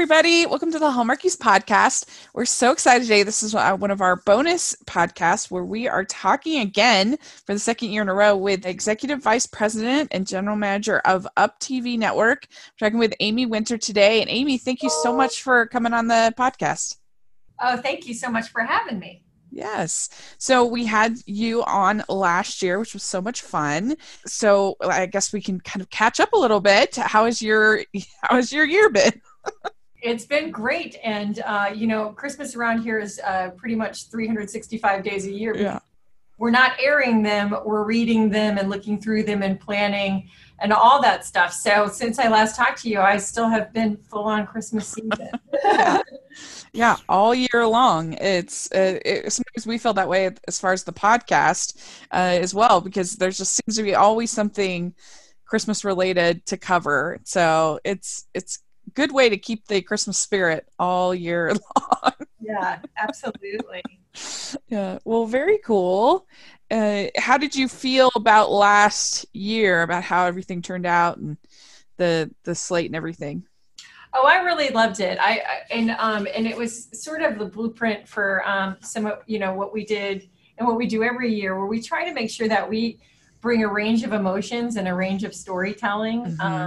everybody. Welcome to the Hallmarkies podcast. We're so excited today. This is one of our bonus podcasts where we are talking again for the second year in a row with Executive Vice President and General Manager of Up TV Network. We're talking with Amy Winter today. And Amy, thank you so much for coming on the podcast. Oh, thank you so much for having me. Yes. So we had you on last year, which was so much fun. So I guess we can kind of catch up a little bit. How has your year been? It's been great. And, Christmas around here is pretty much 365 days a year. Yeah. We're not airing them. We're reading them and looking through them and planning and all that stuff. So since I last talked to you, I still have been full on Christmas season. Yeah, all year long. Sometimes we feel that way as far as the podcast as well, because there just seems to be always something Christmas related to cover. So it's a good way to keep the Christmas spirit all year long. Yeah, absolutely. Yeah, well, very cool. How did you feel about last year, about how everything turned out and the slate and everything? Oh, I really loved it. And it was sort of the blueprint for some of what we did and what we do every year, where we try to make sure that we bring a range of emotions and a range of storytelling.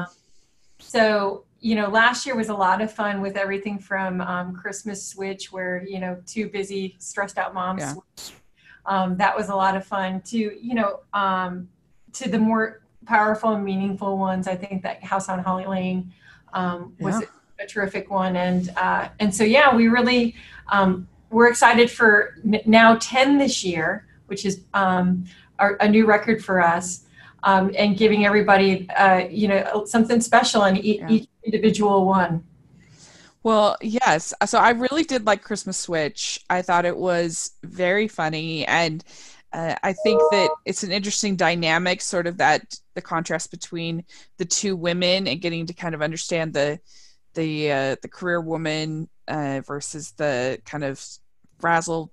Mm-hmm. Last year was a lot of fun with everything from Christmas Switch, where two busy, stressed out moms. Yeah. That was a lot of fun. To the more powerful and meaningful ones, I think that House on Holly Lane was a terrific one. And so, we really, we're excited for now 10 this year, which is a new record for us, and giving everybody, something special in each individual one. Well, yes. So I really did like Christmas Switch. I thought it was very funny. And I think that it's an interesting dynamic, sort of the contrast between the two women and getting to kind of understand the career woman versus the kind of frazzled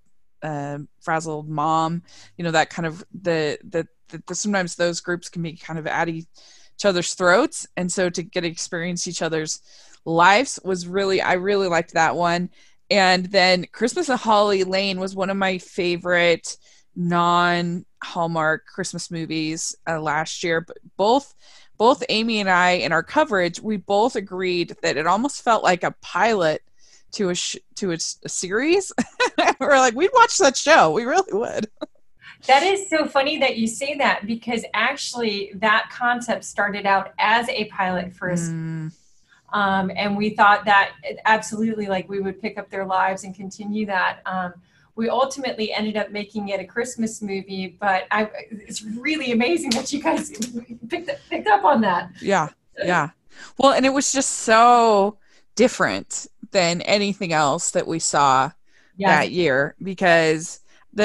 mom. That kind of the sometimes those groups can be kind of at each other's throats, and so to get to experience each other's lives I really liked that one. And then Christmas at Holly Lane was one of my favorite non-Hallmark Christmas movies last year. But both Amy and I, in our coverage, we both agreed that it almost felt like a pilot to a series. We're like, we'd watch that show. We really would. That is so funny that you say that, because actually that concept started out as a pilot for us. And we thought that absolutely, like, we would pick up their lives and continue that. We ultimately ended up making it a Christmas movie, but it's really amazing that you guys picked up on that. Yeah. Well, and it was just so different than anything else that we saw that year, because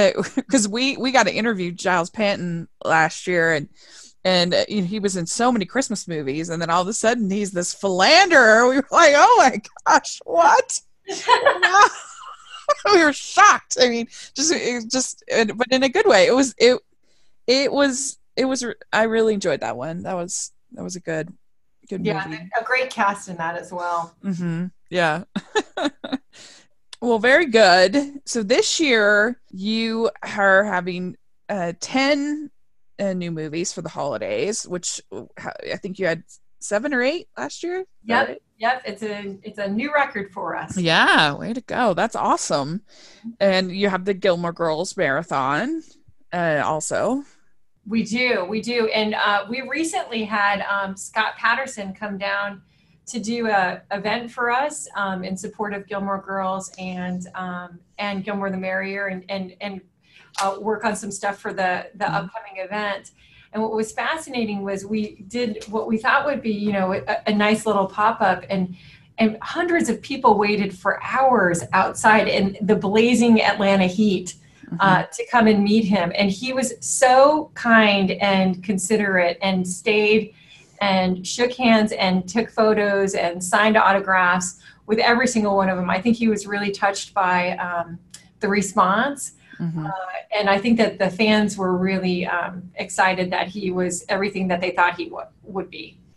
we got to interview Giles Panton last year, and he was in so many Christmas movies, and then all of a sudden he's this philanderer. We were like, oh my gosh, what? We were shocked. I mean, but in a good way. It was. I really enjoyed that one. That was a good movie. A great cast in that as well. Mm-hmm. Yeah. Well, very good. So this year you are having 10 new movies for the holidays, which I think you had 7 or 8 last year. Yep. Right? Yep. It's a new record for us. Yeah. Way to go. That's awesome. And you have the Gilmore Girls marathon also. We do. And we recently had Scott Patterson come down to do a event for us in support of Gilmore Girls and Gilmore the Merrier, and work on some stuff for the upcoming event. And what was fascinating was we did what we thought would be, a nice little pop-up, and hundreds of people waited for hours outside in the blazing Atlanta heat to come and meet him. And he was so kind and considerate, and stayed and shook hands and took photos and signed autographs with every single one of them. I think he was really touched by the response. And I think that the fans were really excited that he was everything that they thought he would be.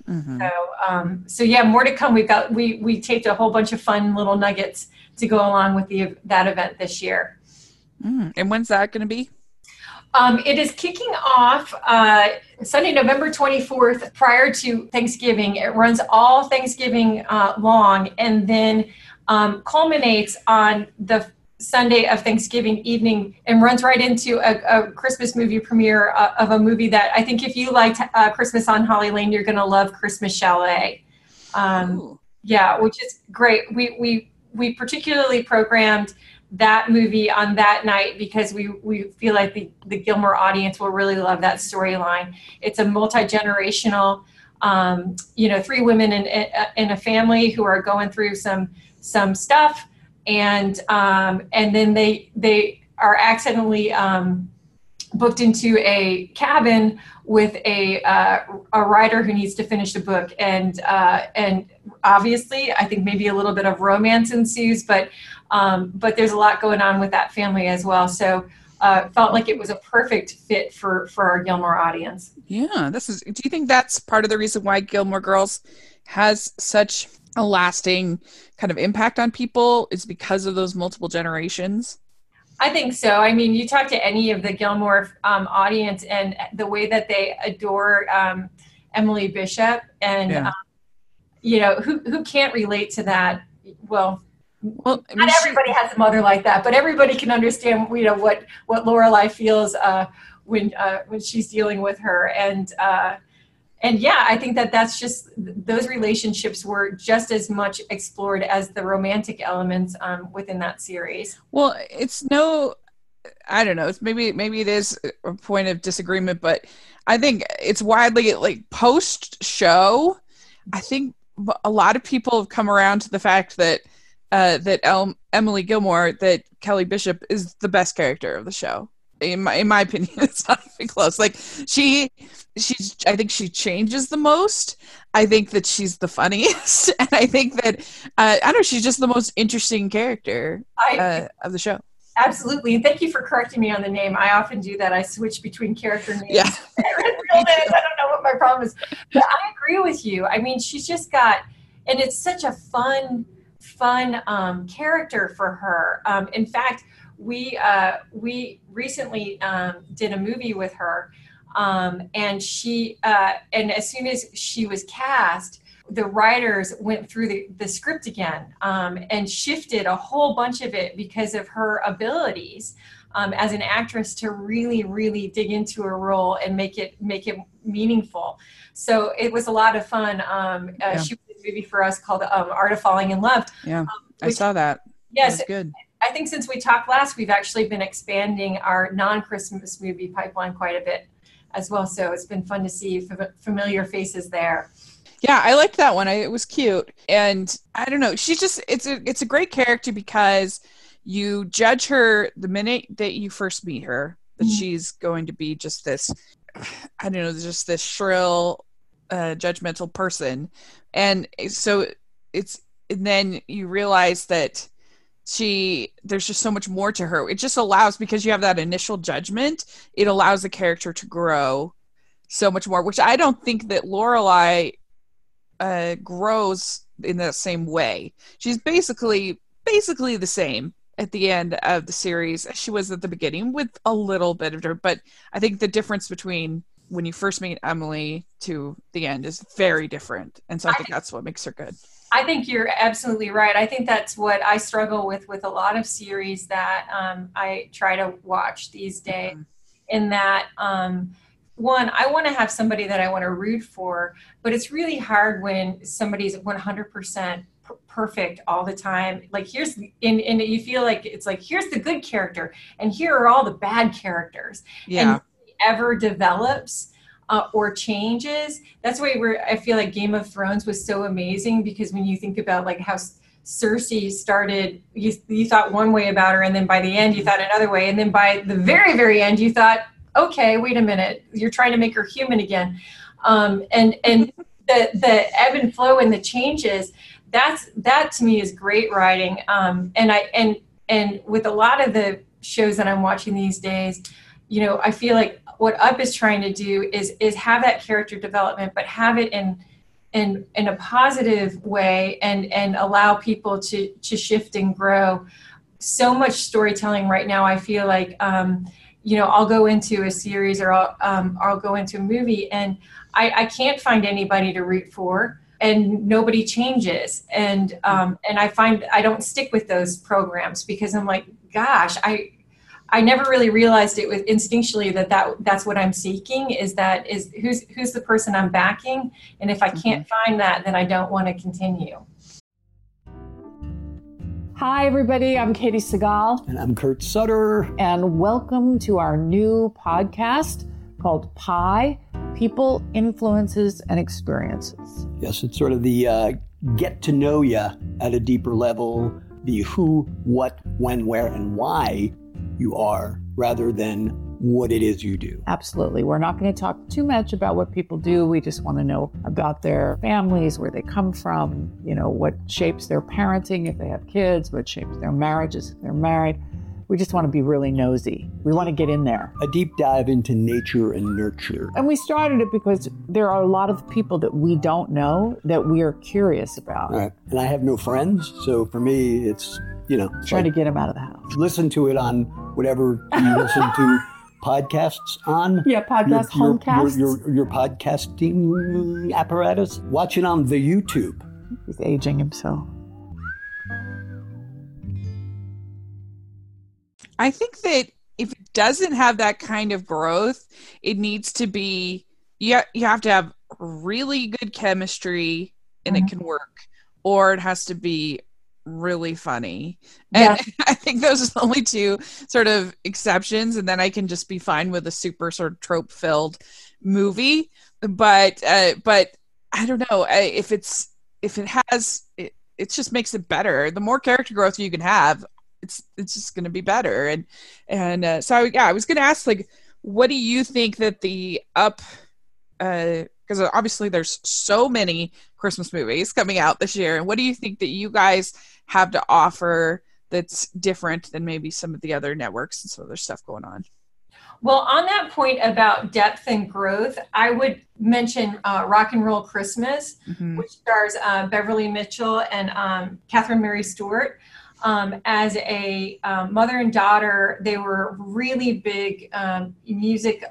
Mm-hmm. So yeah, more to come. We taped a whole bunch of fun little nuggets to go along with that event this year. And when's that going to be? It is kicking off Sunday, November 24th, prior to Thanksgiving. It runs all Thanksgiving long, and then culminates on the Sunday of Thanksgiving evening, and runs right into a Christmas movie premiere of a movie that I think if you liked Christmas on Holly Lane, you're going to love Christmas Chalet. Yeah, which is great. We particularly programmed that movie on that night because we feel like the Gilmore audience will really love that storyline. It's a multi-generational, three women in a family who are going through some stuff, and then they are accidentally booked into a cabin with a writer who needs to finish a book, and obviously I think maybe a little bit of romance ensues, but there's a lot going on with that family as well. So felt like it was a perfect fit for our Gilmore audience. Yeah, do you think that's part of the reason why Gilmore Girls has such a lasting kind of impact on people, is because of those multiple generations? I think so. I mean, you talk to any of the Gilmore audience, and the way that they adore Emily Bishop, and who can't relate to that? Well, I mean, not everybody has a mother like that, but everybody can understand what Lorelai feels when she's dealing with her, and yeah, I think that's just, those relationships were just as much explored as the romantic elements within that series. Well, I don't know. It's maybe it is a point of disagreement, but I think it's widely, like, post show, I think a lot of people have come around to the fact that Emily Gilmore, that Kelly Bishop is the best character of the show. In my opinion, it's not even close. Like, I think she changes the most. I think that she's the funniest, and I think that I don't know, she's just the most interesting character of the show. Absolutely, and thank you for correcting me on the name. I often do that. I switch between character names. Yeah. Real names. I don't know what my problem is, but I agree with you. I mean, she's just got, and it's such a fun character for her. In fact, we recently did a movie with her, and she and as soon as she was cast, the writers went through the script again and shifted a whole bunch of it because of her abilities as an actress to really dig into a role and make it meaningful. So it was a lot of fun. She did a movie for us called Art of Falling in Love. Yeah, I saw that. Yes, that was good. I think since we talked last, we've actually been expanding our non-Christmas movie pipeline quite a bit as well. So it's been fun to see familiar faces there. Yeah, I liked that one. It was cute. And I don't know, it's a great character because you judge her the minute that you first meet her, that she's going to be just this, I don't know, just this shrill, judgmental person. And so and then you realize that there's just so much more to her. It just allows, because you have that initial judgment, it allows the character to grow so much more, which I don't think that Lorelai grows in the same way. She's basically the same at the end of the series as she was at the beginning, with a little bit of her. But I think the difference between when you first meet Emily to the end is very different, and so I think that's what makes her good. I think you're absolutely right. I think that's what I struggle with a lot of series that I try to watch these days. In that, one, I want to have somebody that I want to root for, but it's really hard when somebody's 100% perfect all the time. Like, and you feel like it's like, here's the good character, and here are all the bad characters. Yeah. And ever develops or changes. That's why I feel like Game of Thrones was so amazing, because when you think about like how Cersei started, you thought one way about her, and then by the end you thought another way, and then by the very, very end you thought, okay, wait a minute, you're trying to make her human again. And the ebb and flow and the changes, that to me is great writing. And with a lot of the shows that I'm watching these days, I feel like what Up is trying to do is have that character development, but have it in in a positive way and allow people to shift and grow. So much storytelling right now. I feel like, I'll go into a series or I'll go into a movie and I can't find anybody to root for, and nobody changes. And I find I don't stick with those programs because I'm like, gosh, I never really realized it was instinctually that's what I'm seeking is who's the person I'm backing. And if I can't find that, then I don't want to continue. Hi, everybody. I'm Katie Segal. And I'm Kurt Sutter. And welcome to our new podcast called PIE, People, Influences, and Experiences. Yes, it's sort of the get to know you at a deeper level, the who, what, when, where, and why you are, rather than what it is you do. Absolutely. We're not going to talk too much about what people do. We just want to know about their families, where they come from, what shapes their parenting if they have kids, what shapes their marriages if they're married. We just want to be really nosy. We want to get in there. A deep dive into nature and nurture. And we started it because there are a lot of people that we don't know that we are curious about. Right. And I have no friends, so for me, it's, trying to get them out of the house. Listen to it on whatever you listen to podcasts on. Yeah, homecasts. Your podcasting apparatus. Watch it on the YouTube. He's aging himself. I think that if it doesn't have that kind of growth, it needs to be, you have to have really good chemistry and it can work, or it has to be really funny. And I think those are the only two sort of exceptions. And then I can just be fine with a super sort of trope filled movie. But I don't know if it just makes it better. The more character growth you can have, it's just going to be better. So I was going to ask, like, what do you think that the because obviously there's so many Christmas movies coming out this year, and what do you think that you guys have to offer that's different than maybe some of the other networks and some other stuff going on? Well, on that point about depth and growth, I would mention Rock and Roll Christmas, which stars Beverly Mitchell and Catherine Mary Stewart. As a mother and daughter, they were really big music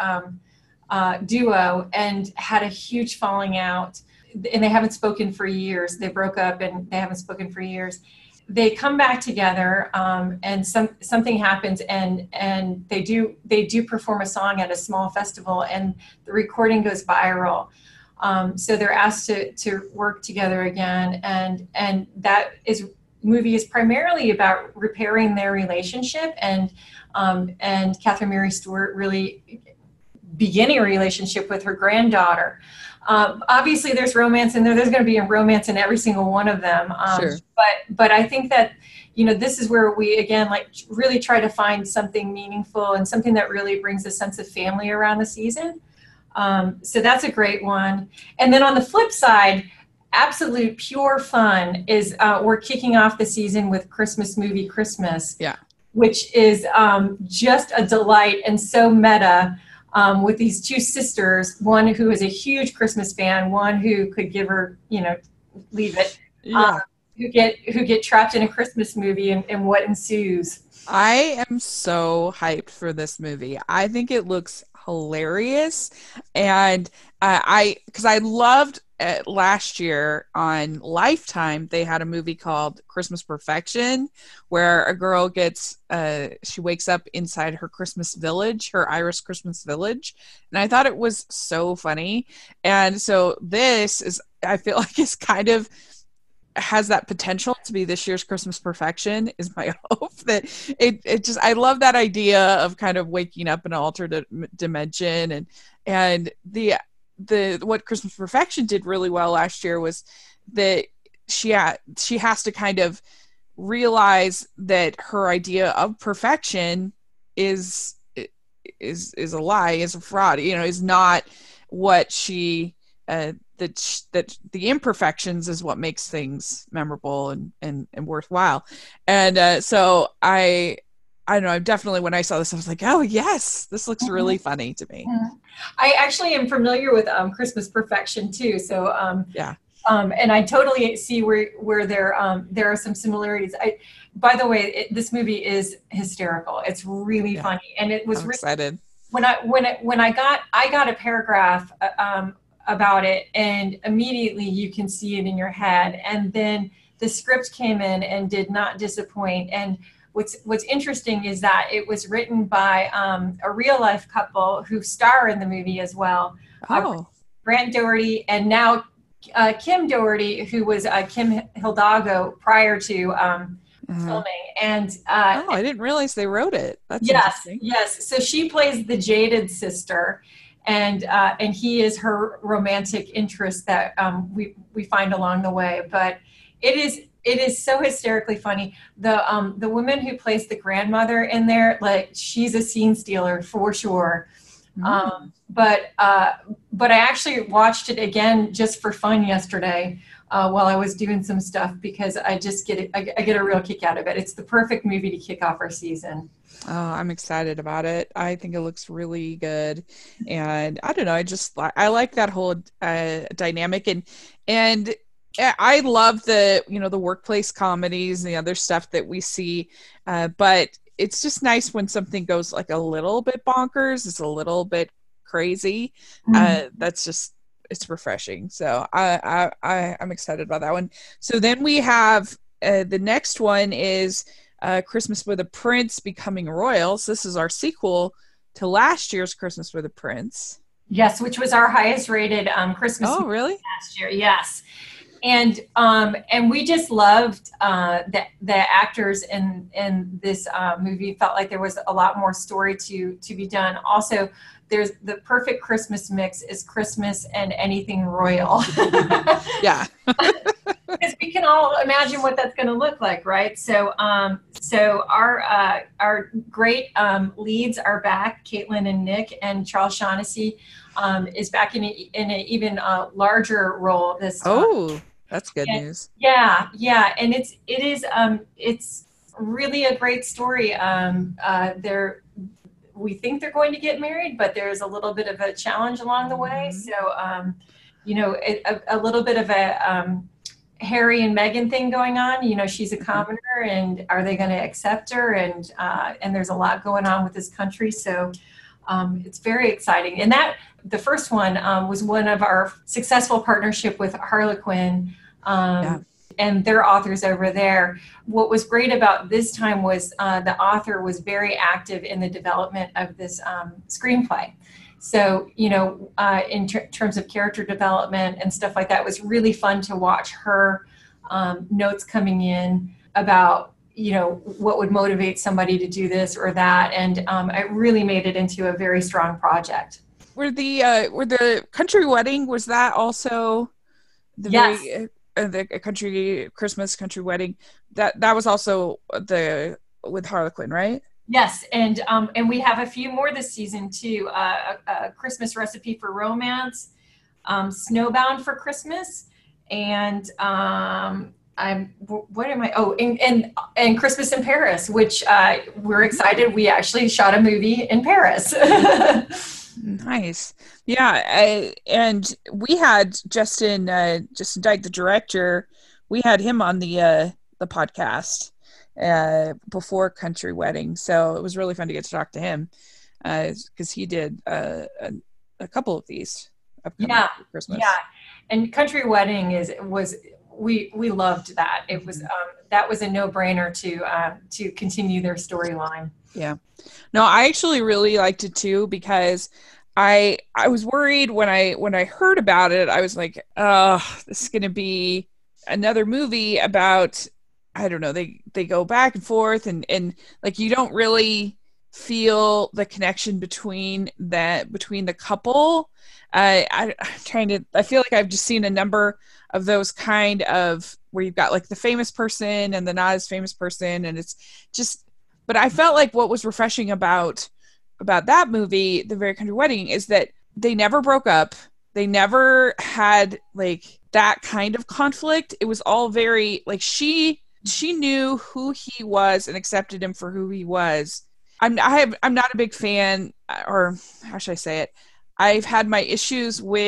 duo and had a huge falling out. And they haven't spoken for years. They broke up and they haven't spoken for years. They come back together and something happens and they do perform a song at a small festival and the recording goes viral. So they're asked to work together again, and that movie is primarily about repairing their relationship and Catherine Mary Stewart really beginning a relationship with her granddaughter. Obviously there's romance in there. There's going to be a romance in every single one of them. Sure. But I think that, this is where we, again, like really try to find something meaningful and something that really brings a sense of family around the season. So that's a great one. And then on the flip side, absolute pure fun is we're kicking off the season with Christmas Movie Christmas, which is just a delight and so meta with these two sisters, one who is a huge Christmas fan, one who could give her, leave it, who get trapped in a Christmas movie and what ensues. I am so hyped for this movie. I think it looks hilarious, and because I loved last year on Lifetime, they had a movie called Christmas Perfection, where a girl gets she wakes up inside her Christmas village, her Irish Christmas village, and I thought it was so funny. And so this is, I feel like, it's kind of has that potential to be this year's Christmas Perfection, is my hope. That it just, I love that idea of kind of waking up in an alternate dimension, and the what Christmas Perfection did really well last year was that she has to kind of realize that her idea of perfection is a lie, is a fraud, is not what she that the imperfections is what makes things memorable and worthwhile. And so I don't know, definitely when I saw this, I was like, oh yes, this looks really funny to me. I actually am familiar with Christmas Perfection too. So And I totally see where there are some similarities. By the way, this movie is hysterical. It's really funny, and it was I'm excited. When I got a paragraph about it, and immediately you can see it in your head, and then the script came in and did not disappoint. And what's interesting is that it was written by a real life couple who star in the movie as well. Grant Doherty and now Kim Doherty, who was Kim Hidalgo prior to filming. And I didn't realize they wrote it. That's interesting. Yes. So she plays the jaded sister, and he is her romantic interest that we find along the way. But it is so hysterically funny. The woman who plays the grandmother in there, like, she's a scene stealer for sure. But I actually watched it again just for fun yesterday while I was doing some stuff, because I just get a real kick out of it. It's the perfect movie to kick off our season. Oh, I'm excited about it. I think it looks really good, and I don't know. I like that whole dynamic, and I love the workplace comedies and the other stuff that we see, but it's just nice when something goes like a little bit bonkers. It's a little bit crazy. It's refreshing. So I'm excited about that one. So then we have the next one is Christmas with a Prince Becoming Royal. So this is our sequel to last year's Christmas with a Prince. Yes, which was our highest rated Christmas movie really? last year. Yes. And we just loved the actors in this movie. Felt like there was a lot more story to be done. Also, there's the perfect Christmas mix is Christmas and anything royal. Yeah. Because we can all imagine what that's going to look like, right? So our great leads are back. Caitlin and Nick, and Charles Shaughnessy is back in an even larger role this time. That's good news. Yeah, and it's really a great story. We think they're going to get married, but there's a little bit of a challenge along the way. So, a little bit of a Harry and Meghan thing going on. She's a commoner, and are they going to accept her? And there's a lot going on with this country. So it's very exciting. And the first one was one of our successful partnership with Harlequin. And their authors over there. What was great about this time was the author was very active in the development of this screenplay. So, in terms of character development and stuff like that, it was really fun to watch her notes coming in about, what would motivate somebody to do this or that. And it really made it into a very strong project. Were the country wedding, was that also the Christmas country wedding, that was also with Harlequin, right? Yes, and we have a few more this season too. A Christmas Recipe for Romance, Snowbound for Christmas, and and Christmas in Paris, which we're excited. We actually shot a movie in Paris. Nice. Yeah. And we had Justin Dyke, the director, we had him on the podcast before Country Wedding. So it was really fun to get to talk to him because he did a couple of these upcoming for Christmas. Yeah. And Country Wedding we loved that. It was that was a no-brainer to continue their storyline. Yeah. No, I actually really liked it too, because I was worried when I heard about it. I was like, oh, this is going to be another movie about, I don't know, they go back and forth and like you don't really feel the connection between the couple. I feel like I've just seen a number of those kind of where you've got like the famous person and the not as famous person, and it's just, but I felt like what was refreshing about that movie, The Very Country Wedding, is that they never broke up. They never had like that kind of conflict. It was all very like she knew who he was and accepted him for who he was. I'm not a big fan, or how should I say it? I've had my issues with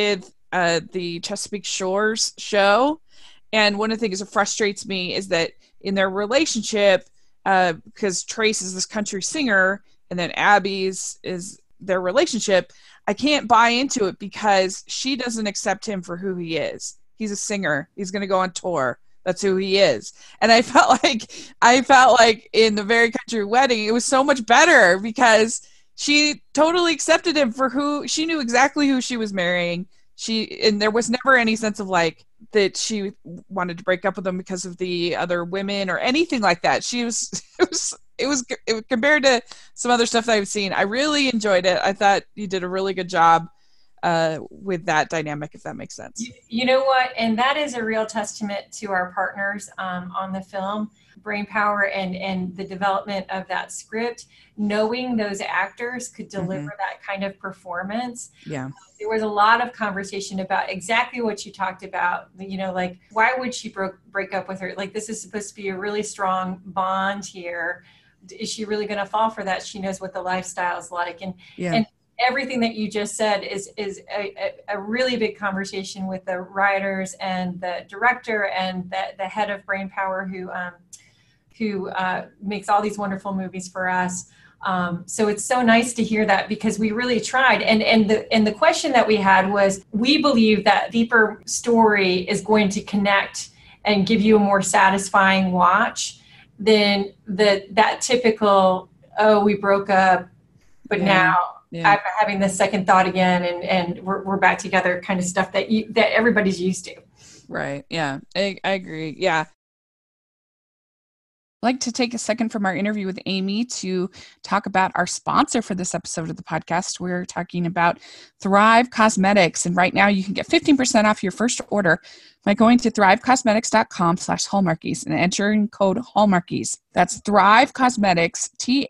the Chesapeake Shores show. And one of the things that frustrates me is that in their relationship, because Trace is this country singer and then Abby's is their relationship, I can't buy into it because she doesn't accept him for who he is. He's a singer. He's going to go on tour. That's who he is. And I felt like in the Very Country Wedding, it was so much better because she totally accepted him for who she knew exactly who she was marrying. And there was never any sense of like that she wanted to break up with him because of the other women or anything like that. It was compared to some other stuff that I've seen. I really enjoyed it. I thought you did a really good job with that dynamic, if that makes sense. You know what? And that is a real testament to our partners on the film, Brainpower, and the development of that script. Knowing those actors could deliver that kind of performance. Yeah. There was a lot of conversation about exactly what you talked about, you know, like, why would she break up with her? Like, this is supposed to be a really strong bond here. Is she really going to fall for that? She knows what the lifestyle is like. And everything that you just said is a really big conversation with the writers and the director and the head of Brainpower who makes all these wonderful movies for us. So it's so nice to hear that because we really tried. And the question that we had was, we believe that deeper story is going to connect and give you a more satisfying watch than that typical, oh, we broke up, but now I'm having this second thought again and we're back together kind of stuff that everybody's used to. Right. Yeah, I agree. Yeah. I'd like to take a second from our interview with Amy to talk about our sponsor for this episode of the podcast. We're talking about Thrive Causemetics. And right now you can get 15% off your first order by going to thrivecausemetics.com/Hallmarkies and entering code Hallmarkies. That's Thrive Causemetics,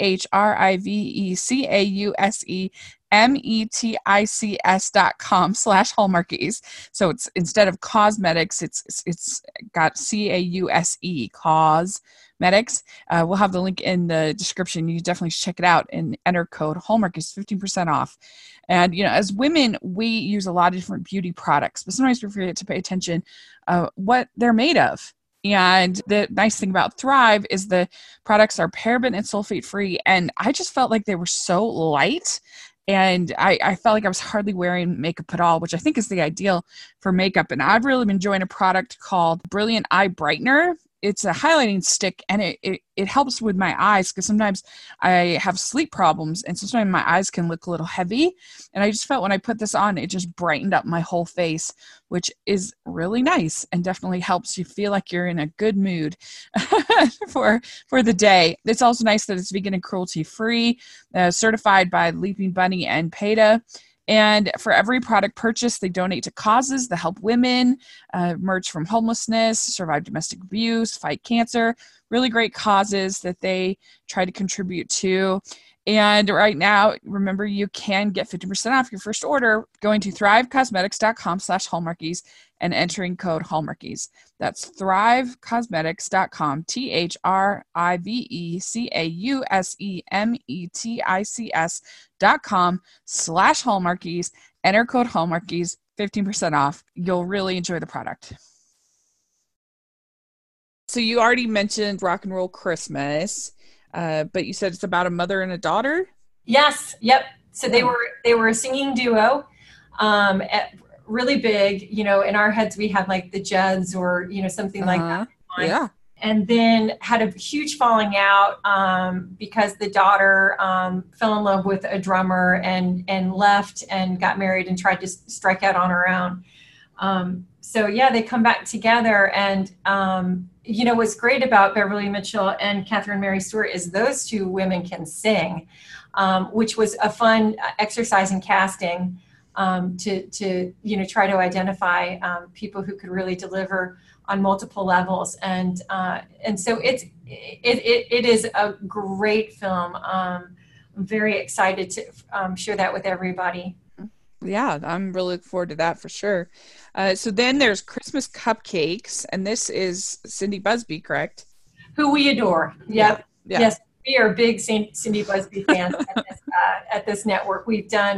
ThriveCausemetics.com/Hallmarkies. So it's instead of cosmetics, it's got CAUSE, Causemetics. We'll have the link in the description. You definitely should check it out and enter code Hallmarkies, 15% off. And, you know, as women, we use a lot of different beauty products, but sometimes we forget to pay attention what they're made of. And the nice thing about Thrive is the products are paraben and sulfate free. And I just felt like they were so light. And I felt like I was hardly wearing makeup at all, which I think is the ideal for makeup. And I've really been enjoying a product called Brilliant Eye Brightener. It's a highlighting stick, and it helps with my eyes because sometimes I have sleep problems, and sometimes my eyes can look a little heavy. And I just felt when I put this on, it just brightened up my whole face, which is really nice and definitely helps you feel like you're in a good mood for the day. It's also nice that it's vegan and cruelty-free, certified by Leaping Bunny and PETA. And for every product purchase, they donate to causes that help women emerge from homelessness, survive domestic abuse, fight cancer. Really great causes that they try to contribute to. And right now, remember, you can get 50% off your first order going to thrivecausemetics.com/Hallmarkies and entering code Hallmarkies. That's thrivecausemetics.com, ThriveCausemetics.com/Hallmarkies. Enter code Hallmarkies, 15% off. You'll really enjoy the product. So you already mentioned Rock and Roll Christmas. But you said it's about a mother and a daughter? Yes. Yep. So they were a singing duo, really big, you know, in our heads, we had like the Judds or, you know, something like that. Yeah. And then had a huge falling out because the daughter fell in love with a drummer and left and got married and tried to strike out on her own. So yeah, they come back together and, you know, what's great about Beverly Mitchell and Catherine Mary Stewart is those two women can sing, which was a fun exercise in casting to you know, try to identify people who could really deliver on multiple levels. And so it is a great film. I'm very excited to share that with everybody. Yeah, I'm really looking forward to that for sure. So then there's Christmas Cupcakes, and this is Cindy Busby, correct? Who we adore. Yep. Yeah. Yes, we are big Cindy Busby fans at this network. We've done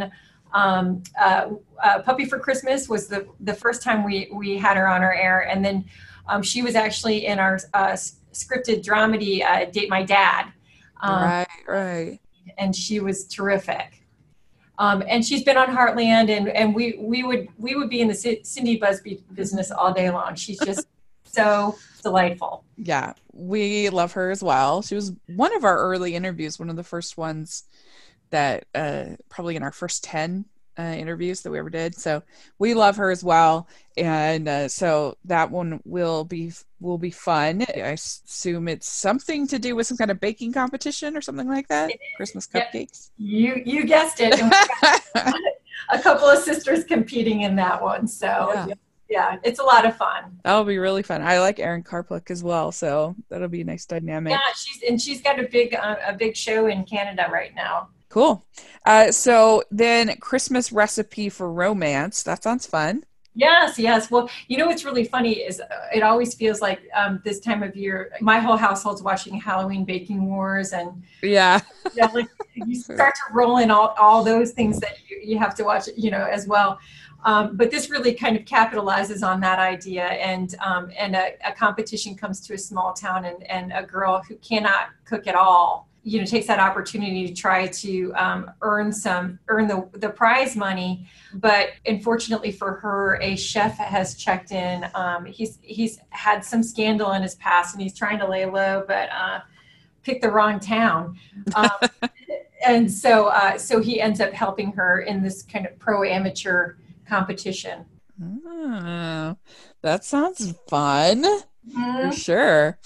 Puppy for Christmas was the first time we had her on our air. And then she was actually in our scripted dramedy, Date My Dad. Right. And she was terrific. And she's been on Heartland, and we would be in the Cindy Busby business all day long. She's just so delightful. Yeah, we love her as well. She was one of our early interviews, one of the first ones that probably in our first 10 interviews that we ever did. So we love her as well. And so that one will be fun. I assume it's something to do with some kind of baking competition or something like that. Christmas cupcakes. Yep. You guessed it. And we got a couple of sisters competing in that one. So yeah, it's a lot of fun. That'll be really fun. I like Erin Karpluk as well, so that'll be a nice dynamic. Yeah, she's got a big show in Canada right now. Cool. So then Christmas recipe for romance. That sounds fun. Yes. Well, you know what's really funny is it always feels like this time of year, my whole household's watching Halloween Baking Wars, and like you start to roll in all those things that you have to watch, as well. But this really kind of capitalizes on that idea, and a competition comes to a small town, and a girl who cannot cook at all, takes that opportunity to try to earn the prize money. But unfortunately for her, a chef has checked in. He's had some scandal in his past, and he's trying to lay low, but picked the wrong town. And so he ends up helping her in this kind of pro-amateur competition. Oh, that sounds fun. For sure.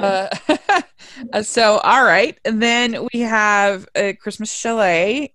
So, all right. And then we have Christmas Chalet,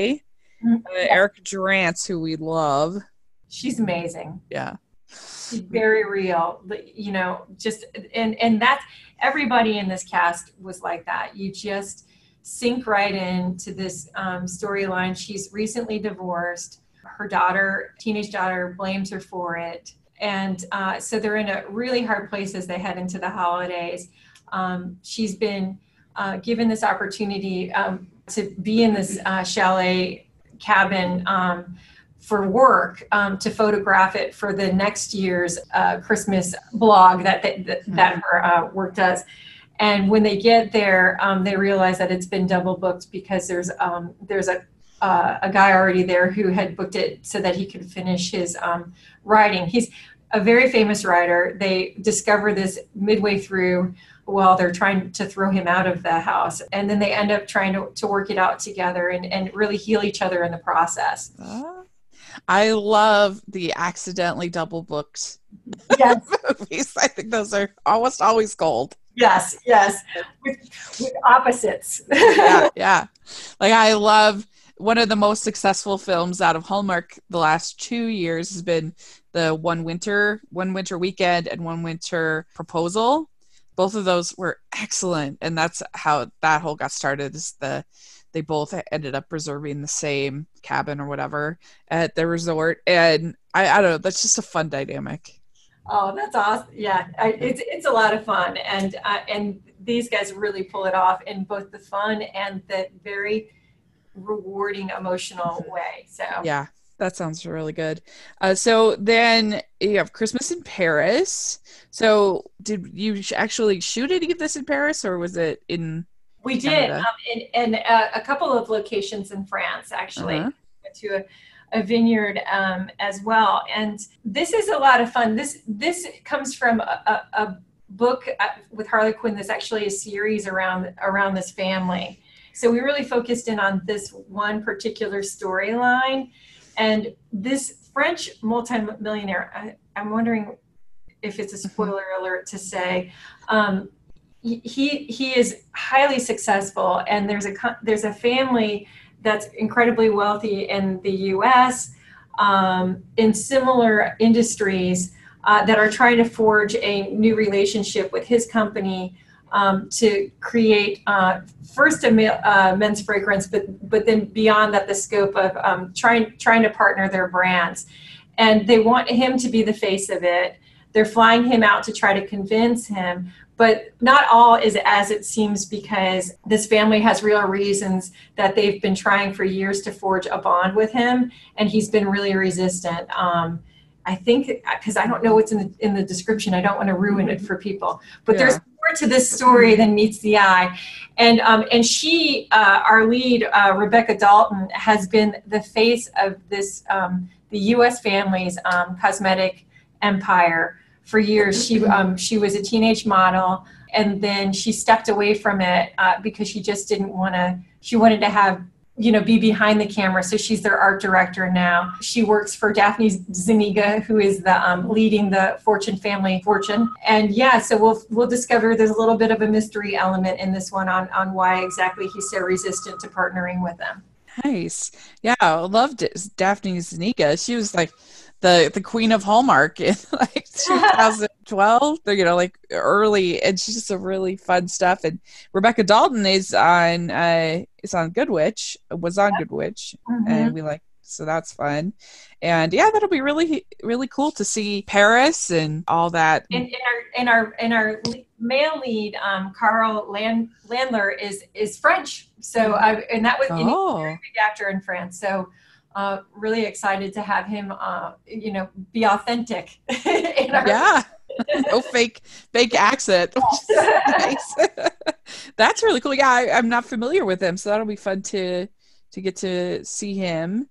Erica Durance, who we love. She's amazing. Yeah. She's very real, just, and that's, everybody in this cast was like that. You just sink right into this storyline. She's recently divorced. Her teenage daughter blames her for it. And so they're in a really hard place as they head into the holidays. She's been given this opportunity to be in this chalet cabin for work, to photograph it for the next year's Christmas blog that her work does. And when they get there, they realize that it's been double booked because there's a guy already there who had booked it so that he could finish his writing. He's a very famous writer. They discover this midway through while they're trying to throw him out of the house. And then they end up trying to work it out together and really heal each other in the process. I love the accidentally double booked movies. I think those are almost always gold. Yes. With opposites. Yeah. Like, I love one of the most successful films out of Hallmark the last 2 years has been the One Winter Weekend and One Winter Proposal. Both of those were excellent, and that's how that whole got started. They both ended up reserving the same cabin or whatever at the resort, and I don't know, that's just a fun dynamic. Oh, that's awesome! Yeah, it's a lot of fun, and these guys really pull it off in both the fun and the very rewarding emotional way. So yeah, that sounds really good. So then you have Christmas in Paris. So did you actually shoot any of this in Paris, or was it in we Canada? Did in a couple of locations in France, actually. Went to a vineyard as well, and this is a lot of fun. This comes from a book with Harley Quinn. There's actually a series around this family. So we really focused in on this one particular storyline. And this French multimillionaire, I'm wondering if it's a spoiler alert to say, he is highly successful, and there's a family that's incredibly wealthy in the U.S. In similar industries that are trying to forge a new relationship with his company to create first a men's fragrance, but then beyond that, the scope of trying to partner their brands. And they want him to be the face of it. They're flying him out to try to convince him, but not all is as it seems, because this family has real reasons that they've been trying for years to forge a bond with him, and he's been really resistant. I think, because I don't know what's in the description, I don't want to ruin it for people, but there's more to this story than meets the eye. And she, our lead, Rebecca Dalton, has been the face of this, the U.S. family's cosmetic empire for years. She was a teenage model, and then she stepped away from it because she just didn't want to, she wanted to have, be behind the camera. So she's their art director now. She works for Daphne Zuniga, who is the leading the Fortune family fortune. And yeah, so we'll discover there's a little bit of a mystery element in this one on why exactly he's so resistant to partnering with them. Nice. Yeah, I loved it. Daphne Zuniga. She was like the queen of Hallmark in like 2012, like early, and she's just a really fun stuff. And Rebecca Dalton is on Good Witch, and so that's fun. And yeah, that'll be really, really cool to see Paris and all that. And our male lead, Carl Landler is French. So and that was he's a very big actor in France. So really excited to have him, be authentic. No fake accent. Nice. That's really cool. Yeah, I'm not familiar with him, so that'll be fun to get to see him.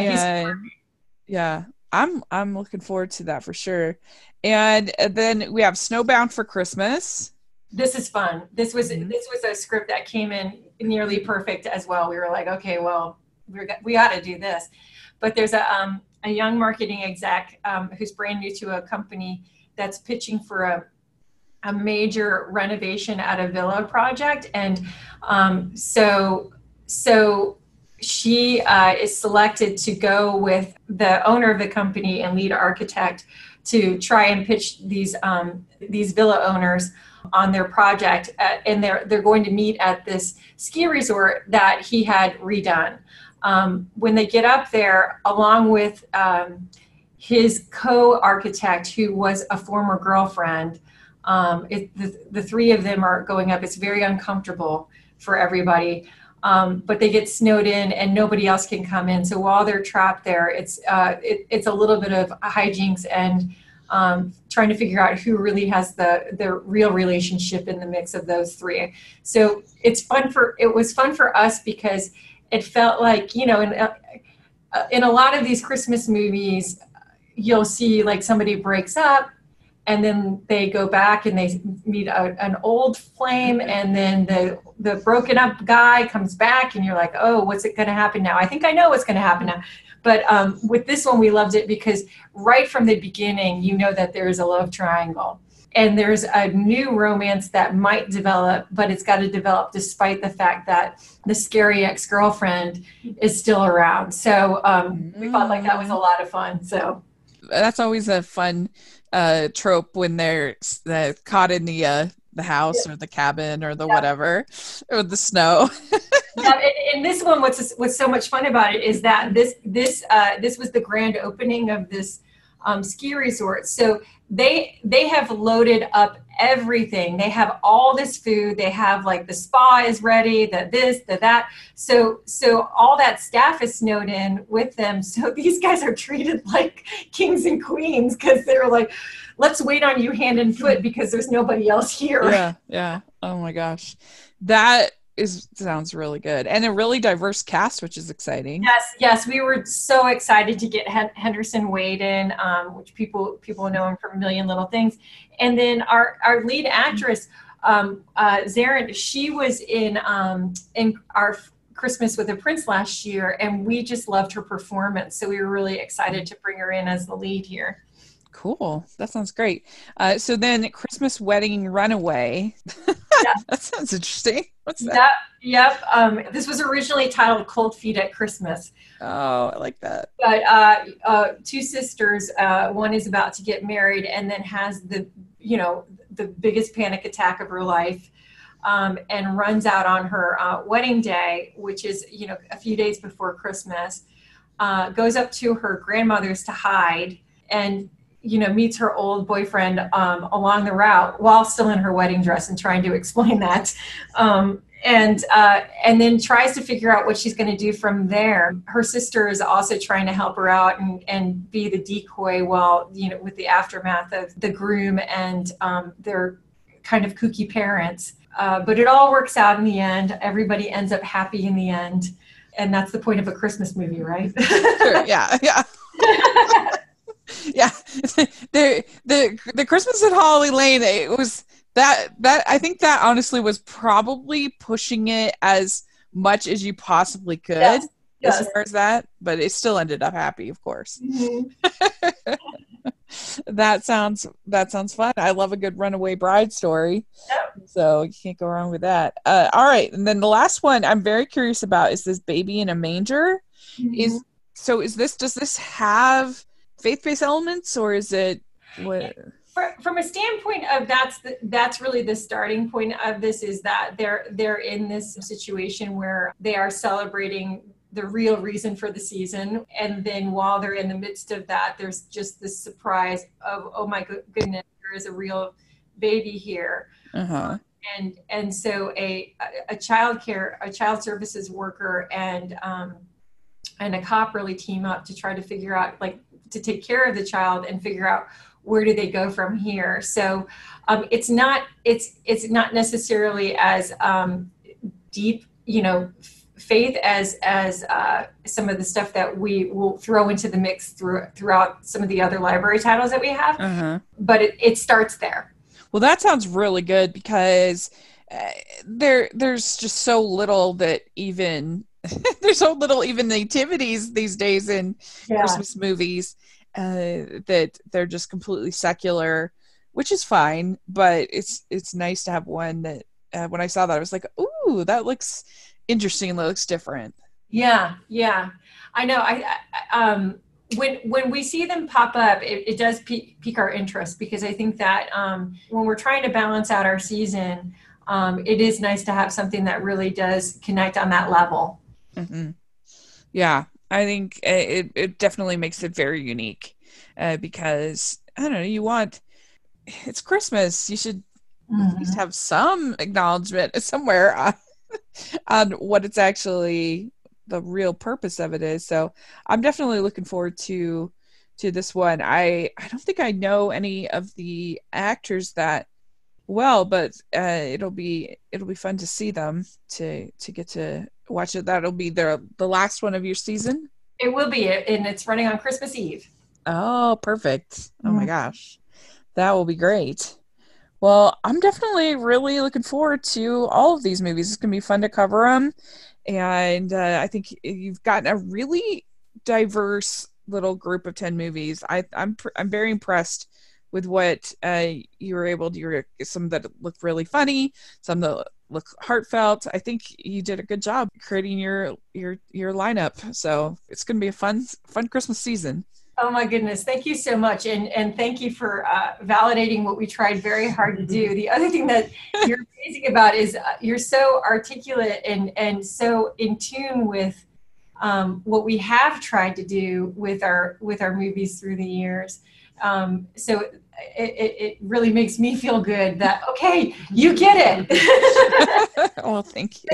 Yeah, I'm looking forward to that for sure. And then we have Snowbound for Christmas. This is fun. This was a script that came in nearly perfect as well. We were like, okay, well, we got to do this. But there's a young marketing exec who's brand new to a company that's pitching for a major renovation at a villa project. And so she is selected to go with the owner of the company and lead architect to try and pitch these villa owners on their project. And they're going to meet at this ski resort that he had redone. When they get up there, along with his co-architect, who was a former girlfriend, the three of them are going up. It's very uncomfortable for everybody, but they get snowed in and nobody else can come in. So while they're trapped there, it's a little bit of hijinks and trying to figure out who really has the real relationship in the mix of those three. So it was fun for us because it felt like, in a lot of these Christmas movies, you'll see like somebody breaks up and then they go back and they meet an old flame, and then the broken up guy comes back and you're like, oh, what's it going to happen now? I think I know what's going to happen now. But with this one, we loved it because right from the beginning, that there's a love triangle. And there's a new romance that might develop, but it's got to develop despite the fact that the scary ex-girlfriend is still around. So we felt like that was a lot of fun. So that's always a fun trope when they're caught in the house or the cabin or the whatever, or the snow. And this one, what's so much fun about it is that this was the grand opening of this ski resort. So they have loaded up everything. They have all this food. They have like the spa is ready, that. So all that staff is snowed in with them. So these guys are treated like kings and queens because they're like, let's wait on you hand and foot because there's nobody else here. Yeah. Oh my gosh. That sounds really good, and a really diverse cast, which is exciting. Yes, we were so excited to get Henderson Wade in, which people know him from A Million Little Things, and then our lead actress, Zarin, she was in our Christmas with a Prince last year, and we just loved her performance, so we were really excited to bring her in as the lead here. Cool. That sounds great. So then Christmas Wedding Runaway. Yeah. That sounds interesting. What's that? Yep. This was originally titled Cold Feet at Christmas. Oh, I like that. But two sisters, one is about to get married and then has the biggest panic attack of her life, and runs out on her wedding day, which is, a few days before Christmas, goes up to her grandmother's to hide. And meets her old boyfriend along the route while still in her wedding dress and trying to explain that. And then tries to figure out what she's going to do from there. Her sister is also trying to help her out and be the decoy while, with the aftermath of the groom and their kind of kooky parents. But it all works out in the end. Everybody ends up happy in the end. And that's the point of a Christmas movie, right? Sure, yeah. Yeah. The Christmas at Holly Lane, it was that I think that honestly was probably pushing it as much as you possibly could. Yes. As far as that, but it still ended up happy, of course. Mm-hmm. That sounds fun. I love a good runaway bride story. Yep. So you can't go wrong with that. All right. And then the last one I'm very curious about is this Baby in a Manger. Mm-hmm. Does this have faith-based elements, or is it what? From a standpoint of that's really the starting point of this, is that they're in this situation where they are celebrating the real reason for the season, and then while they're in the midst of that, there's just this surprise of, oh my goodness, there is a real baby here. Uh-huh. And so a child services worker and a cop really team up to try to figure out, to take care of the child and figure out where do they go from here. So it's not necessarily as deep, faith as some of the stuff that we will throw into the mix throughout some of the other library titles that we have. Uh-huh. But it starts there. Well, that sounds really good, because there's just so little that even there's so little even nativities these days in Christmas movies, that they're just completely secular, which is fine. But it's nice to have one that when I saw that, I was like, ooh, that looks interesting. That looks different. Yeah. I know. When we see them pop up, it does pique our interest, because I think that when we're trying to balance out our season, it is nice to have something that really does connect on that level. Mm-hmm. Yeah, I think it definitely makes it very unique, because I don't know, it's Christmas. You should at least have some acknowledgement somewhere on what it's actually, the real purpose of it is. So I'm definitely looking forward to this one. I don't think I know any of the actors that well, but it'll be fun to see them, to get to watch it. That'll be the last one of your season. It will be, and it's running on Christmas Eve. Oh, perfect. Oh my gosh, that will be great. Well, I'm definitely really looking forward to all of these movies. It's going to be fun to cover them. And I think you've gotten a really diverse little group of 10 movies. I'm very impressed with what you were able to do. Some that look really funny, some that look heartfelt. I think you did a good job creating your lineup. So it's going to be a fun Christmas season. Oh my goodness. Thank you so much. And thank you for validating what we tried very hard to do. The other thing that you're amazing about is you're so articulate and so in tune with what we have tried to do with our movies through the years. So it really makes me feel good that, okay, you get it. Oh, thank you.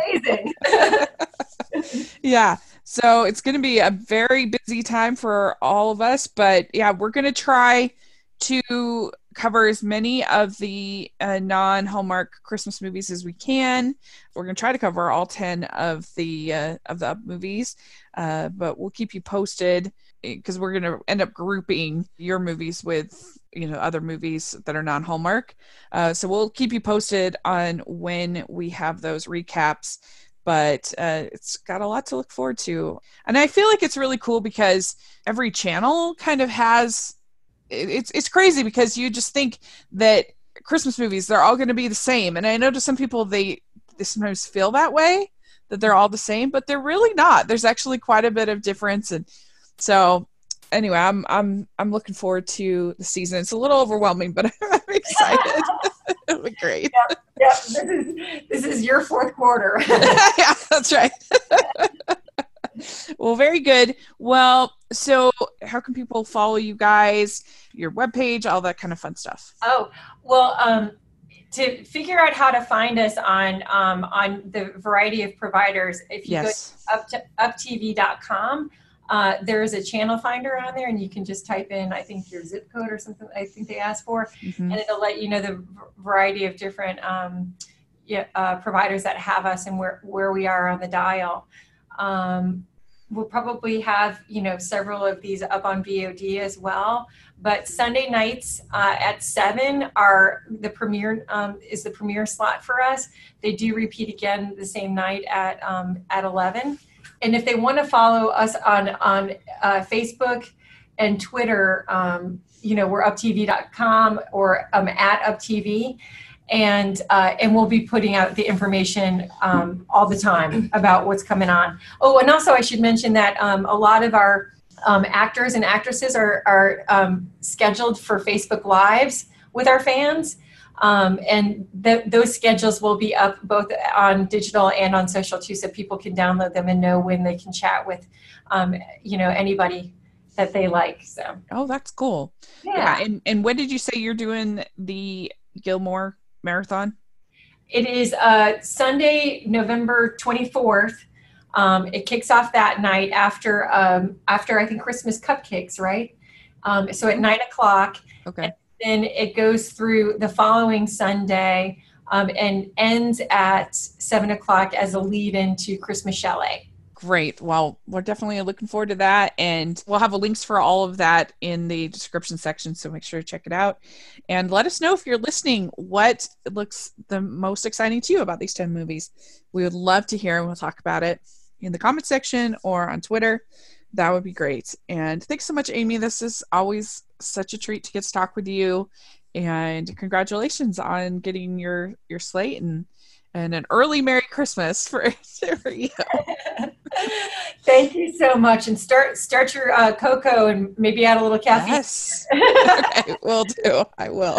Amazing. Yeah. So it's going to be a very busy time for all of us, but yeah, we're going to try to cover as many of the non-Hallmark Christmas movies as we can. We're going to try to cover all 10 of the movies, but we'll keep you posted, because we're going to end up grouping your movies with other movies that are non-Hallmark. So we'll keep you posted on when we have those recaps. But it's got a lot to look forward to. And I feel like it's really cool because every channel kind of has, it's crazy because you just think that Christmas movies, they're all going to be the same. And I know to some people, they sometimes feel that way, that they're all the same, but they're really not. There's actually quite a bit of difference. And so anyway, I'm looking forward to the season. It's a little overwhelming, but I'm excited. It'll be great. Yeah. This is your fourth quarter. Yeah, that's right. Well, very good. Well, so how can people follow you guys, your webpage, all that kind of fun stuff? Oh, well, to figure out how to find us on the variety of providers, if you Yes. go to uptv.com, there's a channel finder on there, and you can just type in, I think, your zip code or something I think they ask for, Mm-hmm. and it'll let you know the variety of different providers that have us and where we are on the dial. We'll probably have, several of these up on VOD as well. But Sunday nights at 7 are the premiere is the premiere slot for us. They do repeat again the same night at 11. And if they want to follow us on Facebook and Twitter, we're uptv.com or at uptv. And we'll be putting out the information all the time about what's coming on. Oh, and also I should mention that a lot of our actors and actresses are scheduled for Facebook Lives with our fans. And those schedules will be up both on digital and on social too, so people can download them and know when they can chat with, anybody that they like. So. Oh, that's cool. Yeah. And when did you say you're doing the Gilmore Marathon? It is Sunday, November 24th. It kicks off that night after I think Christmas cupcakes, right? So at 9:00. Okay. And then it goes through the following Sunday and ends at 7:00 as a lead into Christmas Chalet. Great. Well, we're definitely looking forward to that. And we'll have links for all of that in the description section. So make sure to check it out. And let us know if you're listening what looks the most exciting to you about these 10 movies. We would love to hear, and we'll talk about it in the comment section or on Twitter. That would be great. And thanks so much, Amy. This is always such a treat to get to talk with you. And congratulations on getting your slate and an early Merry Christmas for you. Thank you so much. And start your cocoa and maybe add a little caffeine. Yes. Okay, will do. I will.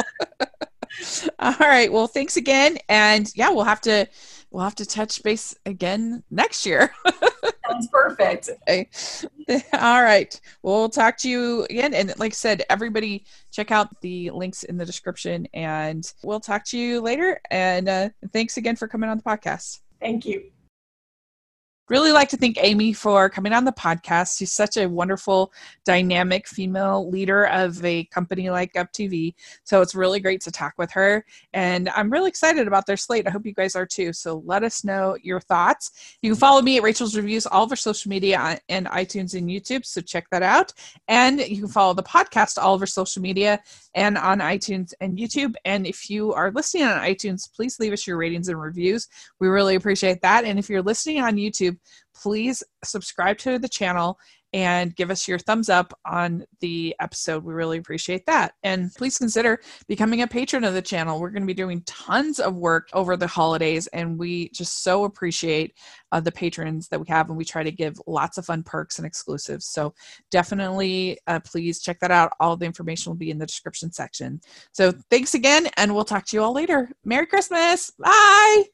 All right. Well, thanks again. And yeah, we'll have to touch base again next year. Sounds perfect. Okay. All right. We'll talk to you again. And like I said, everybody check out the links in the description, and we'll talk to you later. And thanks again for coming on the podcast. Thank you. Really like to thank Amy for coming on the podcast. She's such a wonderful, dynamic female leader of a company like UpTV. So it's really great to talk with her. And I'm really excited about their slate. I hope you guys are too. So let us know your thoughts. You can follow me at Rachel's Reviews, all of our social media and iTunes and YouTube. So check that out. And you can follow the podcast, all of our social media and on iTunes and YouTube. And if you are listening on iTunes, please leave us your ratings and reviews. We really appreciate that. And if you're listening on YouTube, please subscribe to the channel and give us your thumbs up on the episode. We really appreciate that. And please consider becoming a patron of the channel. We're going to be doing tons of work over the holidays, and we just so appreciate the patrons that we have, and we try to give lots of fun perks and exclusives. So definitely please check that out. All the information will be in the description section. So thanks again, and we'll talk to you all later. Merry Christmas. Bye.